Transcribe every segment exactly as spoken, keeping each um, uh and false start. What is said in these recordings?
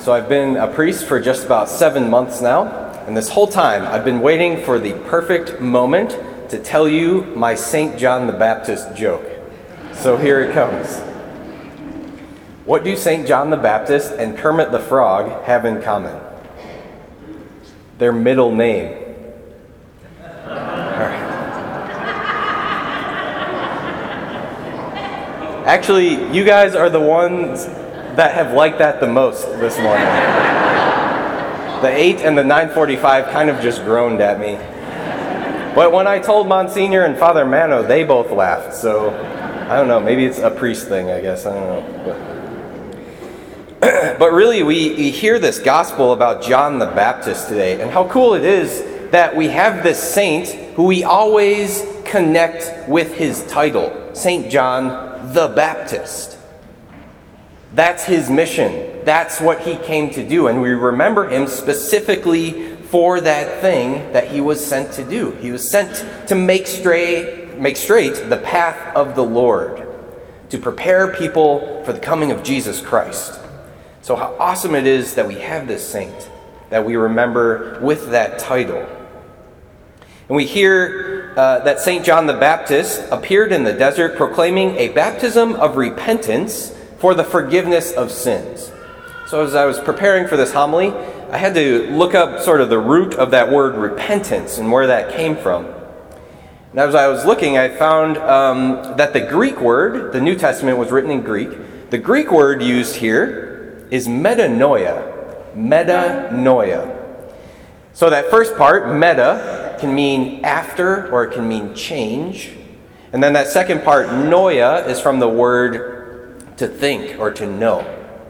So I've been a priest for just about seven months now, and this whole time I've been waiting for the perfect moment to tell you my Saint John the Baptist joke. So here it comes. What do Saint John the Baptist and Kermit the Frog have in common? Their middle name. Actually, you guys are the ones that have liked that the most this morning. The eight and the nine forty-five kind of just groaned at me. But when I told Monsignor and Father Mano, they both laughed. So, I don't know, maybe it's a priest thing, I guess. I don't know. But, but really, we, we hear this gospel about John the Baptist today, and how cool it is that we have this saint who we always connect with his title, Saint John the Baptist. That's his mission. That's what he came to do. And we remember him specifically for that thing that he was sent to do. He was sent to make straight, make straight the path of the Lord, to prepare people for the coming of Jesus Christ. So how awesome it is that we have this saint that we remember with that title. And we hear uh, that Saint John the Baptist appeared in the desert proclaiming a baptism of repentance for the forgiveness of sins. So as I was preparing for this homily, I had to look up sort of the root of that word repentance and where that came from. And as I was looking, I found um, that the Greek word, the New Testament was written in Greek, the Greek word used here is metanoia. Metanoia. So that first part, meta, can mean after or it can mean change. And then that second part, noia, is from the word to think or to know.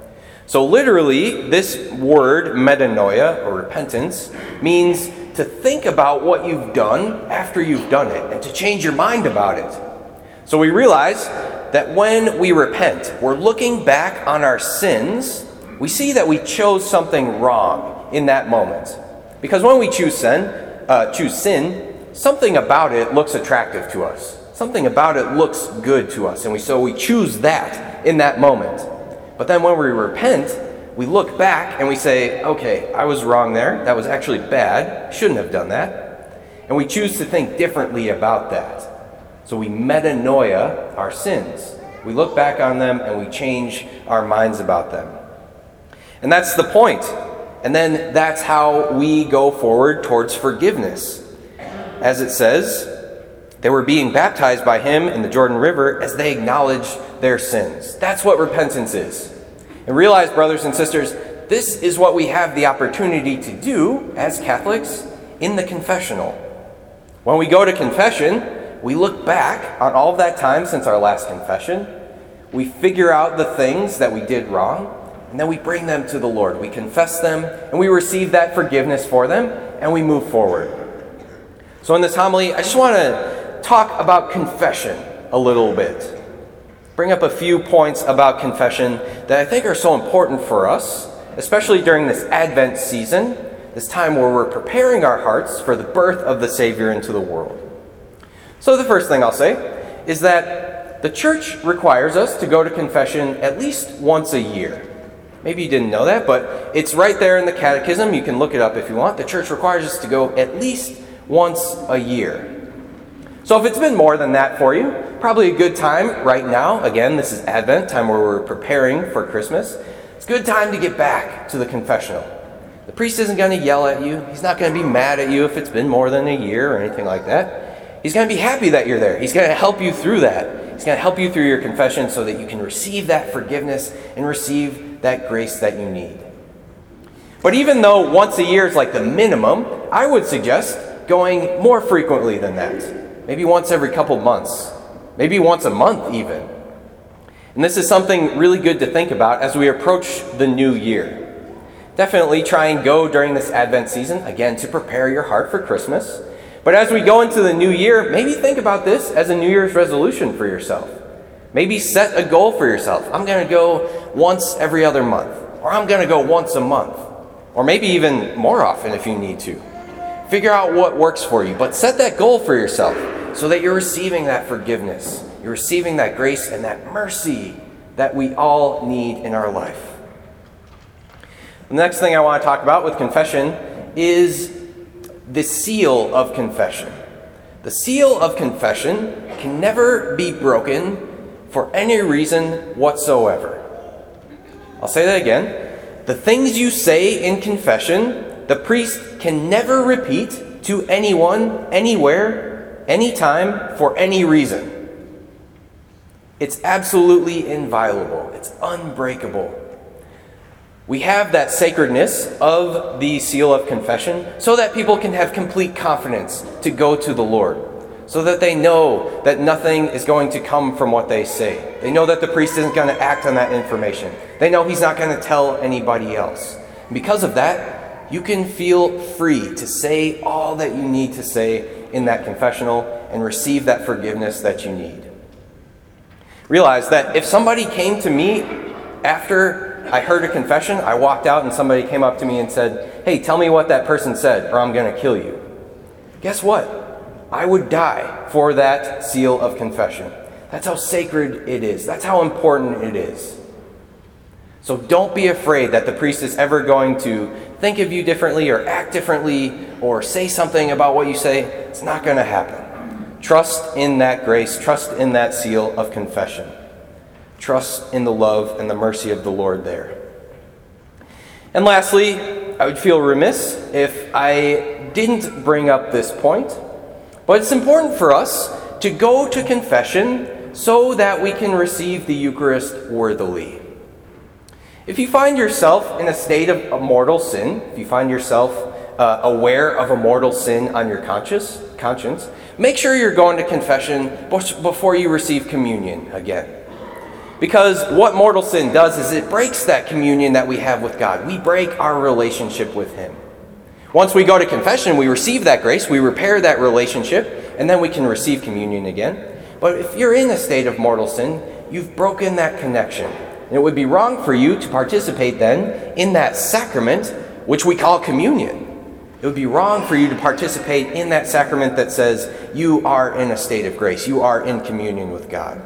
So literally, this word, metanoia, or repentance, means to think about what you've done after you've done it, and to change your mind about it. So we realize that when we repent, we're looking back on our sins, we see that we chose something wrong in that moment. Because when we choose sin, uh, choose sin, something about it looks attractive to us. Something about it looks good to us, and we so we choose that in that moment. But then when we repent, we look back and we say, okay, I was wrong there. That was actually bad. Shouldn't have done that. And we choose to think differently about that. So we metanoia our sins. We look back on them and we change our minds about them. And that's the point. And then that's how we go forward towards forgiveness. As it says, they were being baptized by him in the Jordan River as they acknowledged their sins. That's what repentance is. And realize, brothers and sisters, this is what we have the opportunity to do as Catholics in the confessional. When we go to confession, we look back on all of that time since our last confession. We figure out the things that we did wrong, and then we bring them to the Lord. We confess them, and we receive that forgiveness for them, and we move forward. So in this homily, I just want to talk about confession a little bit. Bring up a few points about confession that I think are so important for us, especially during this Advent season, this time where we're preparing our hearts for the birth of the Savior into the world. So the first thing I'll say is that the Church requires us to go to confession at least once a year. Maybe you didn't know that, but it's right there in the Catechism. You can look it up if you want. The Church requires us to go at least once a year. So if it's been more than that for you, probably a good time right now. Again, this is Advent, time where we're preparing for Christmas. It's a good time to get back to the confessional. The priest isn't going to yell at you. He's not going to be mad at you if it's been more than a year or anything like that. He's going to be happy that you're there. He's going to help you through that. He's going to help you through your confession so that you can receive that forgiveness and receive that grace that you need. But even though once a year is like the minimum, I would suggest going more frequently than that. Maybe once every couple months. Maybe once a month even. And this is something really good to think about as we approach the new year. Definitely try and go during this Advent season, again, to prepare your heart for Christmas. But as we go into the new year, maybe think about this as a New Year's resolution for yourself. Maybe set a goal for yourself. I'm going to go once every other month. Or I'm going to go once a month. Or maybe even more often if you need to. Figure out what works for you, but set that goal for yourself so that you're receiving that forgiveness. You're receiving that grace and that mercy that we all need in our life. The next thing I want to talk about with confession is the seal of confession. The seal of confession can never be broken for any reason whatsoever. I'll say that again. The things you say in confession, the priest can never repeat to anyone, anywhere, anytime, for any reason. It's absolutely inviolable. It's unbreakable. We have that sacredness of the seal of confession so that people can have complete confidence to go to the Lord, so that they know that nothing is going to come from what they say. They know that the priest isn't going to act on that information. They know he's not going to tell anybody else. Because of that, you can feel free to say all that you need to say in that confessional and receive that forgiveness that you need. Realize that if somebody came to me after I heard a confession, I walked out and somebody came up to me and said, "Hey, tell me what that person said or I'm going to kill you." Guess what? I would die for that seal of confession. That's how sacred it is. That's how important it is. So don't be afraid that the priest is ever going to think of you differently or act differently or say something about what you say. It's not going to happen. Trust in that grace. Trust in that seal of confession. Trust in the love and the mercy of the Lord there. And lastly, I would feel remiss if I didn't bring up this point, but it's important for us to go to confession so that we can receive the Eucharist worthily. If you find yourself in a state of mortal sin, if you find yourself uh, aware of a mortal sin on your conscience, conscience, make sure you're going to confession before you receive communion again. Because what mortal sin does is it breaks that communion that we have with God. We break our relationship with Him. Once we go to confession, we receive that grace, we repair that relationship, and then we can receive communion again. But if you're in a state of mortal sin, you've broken that connection. And it would be wrong for you to participate then in that sacrament, which we call communion. It would be wrong for you to participate in that sacrament that says you are in a state of grace. You are in communion with God.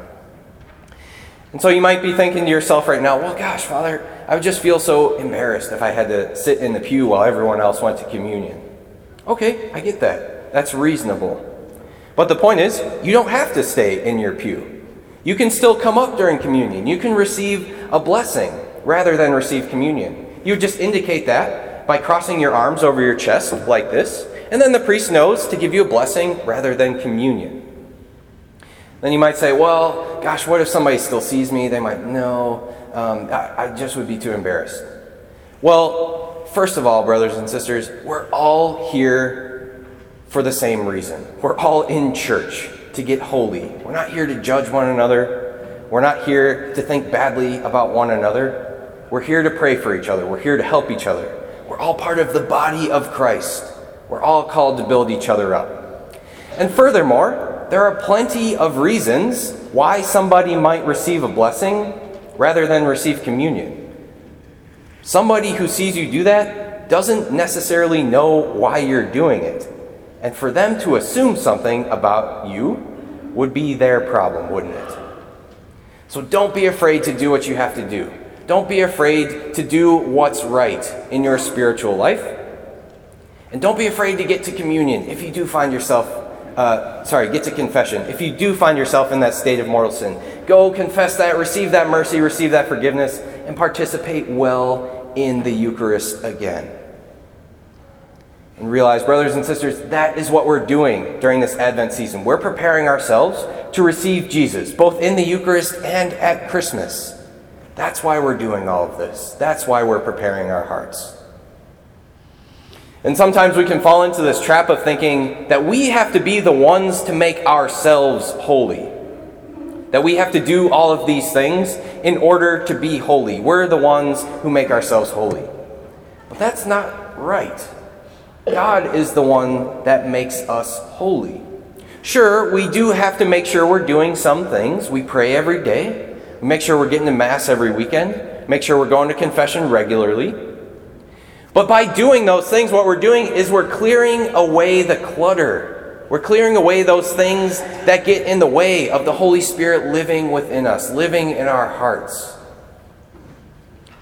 And so you might be thinking to yourself right now, well, gosh, Father, I would just feel so embarrassed if I had to sit in the pew while everyone else went to communion. Okay, I get that. That's reasonable. But the point is, you don't have to stay in your pew. You can still come up during communion. You can receive a blessing rather than receive communion. You just indicate that by crossing your arms over your chest like this, and then the priest knows to give you a blessing rather than communion. Then you might say, well, gosh, what if somebody still sees me? They might, no, um, I, I just would be too embarrassed. Well, first of all, brothers and sisters, we're all here for the same reason. We're all in church to get holy. We're not here to judge one another. We're not here to think badly about one another. We're here to pray for each other. We're here to help each other. We're all part of the body of Christ. We're all called to build each other up. And furthermore, there are plenty of reasons why somebody might receive a blessing rather than receive communion. Somebody who sees you do that doesn't necessarily know why you're doing it. And for them to assume something about you would be their problem, wouldn't it? So don't be afraid to do what you have to do. Don't be afraid to do what's right in your spiritual life. And don't be afraid to get to communion if you do find yourself Uh, sorry, get to confession. If you do find yourself in that state of mortal sin, go confess that, receive that mercy, receive that forgiveness, and participate well in the Eucharist again. And realize, brothers and sisters, that is what we're doing during this Advent season. We're preparing ourselves to receive Jesus, both in the Eucharist and at Christmas. That's why we're doing all of this. That's why we're preparing our hearts. And sometimes we can fall into this trap of thinking that we have to be the ones to make ourselves holy. That we have to do all of these things in order to be holy. We're the ones who make ourselves holy. But that's not right. God is the one that makes us holy. Sure, we do have to make sure we're doing some things. We pray every day. We make sure we're getting to Mass every weekend. Make sure we're going to confession regularly. But by doing those things, what we're doing is we're clearing away the clutter. We're clearing away those things that get in the way of the Holy Spirit living within us, living in our hearts.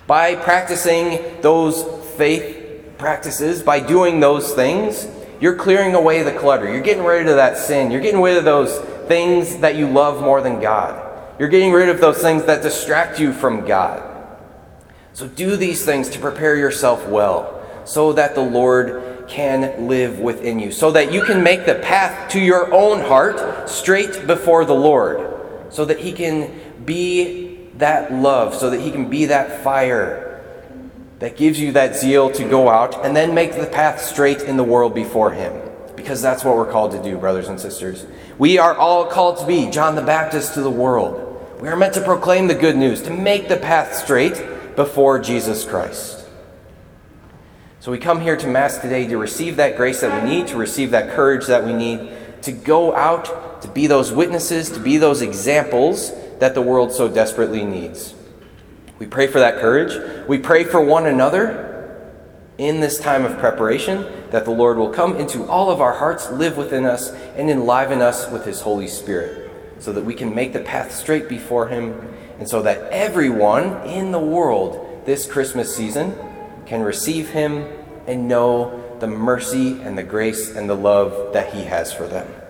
By practicing those faith practices, by doing those things, you're clearing away the clutter. You're getting rid of that sin. You're getting rid of those things that you love more than God. You're getting rid of those things that distract you from God. So do these things to prepare yourself well, so that the Lord can live within you, so that you can make the path to your own heart straight before the Lord, so that he can be that love, so that he can be that fire that gives you that zeal to go out and then make the path straight in the world before him. Because that's what we're called to do, brothers and sisters. We are all called to be John the Baptist to the world. We are meant to proclaim the good news, to make the path straight before Jesus Christ. So we come here to Mass today to receive that grace that we need, to receive that courage that we need, to go out, to be those witnesses, to be those examples that the world so desperately needs. We pray for that courage. We pray for one another in this time of preparation, that the Lord will come into all of our hearts, live within us, and enliven us with his Holy Spirit, so that we can make the path straight before him, and so that everyone in the world this Christmas season can receive him and know the mercy and the grace and the love that he has for them.